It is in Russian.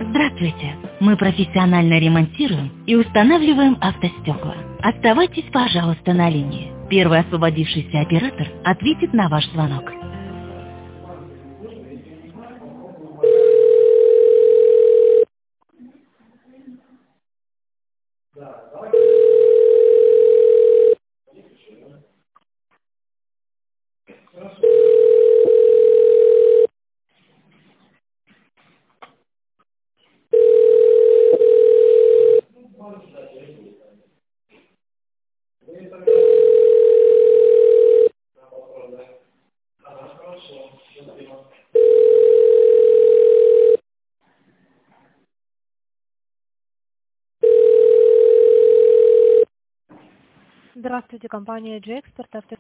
Здравствуйте! Мы профессионально ремонтируем и устанавливаем автостекла. Оставайтесь, пожалуйста, на линии. Первый освободившийся оператор ответит на ваш звонок. Здравствуйте, компания G-Expert.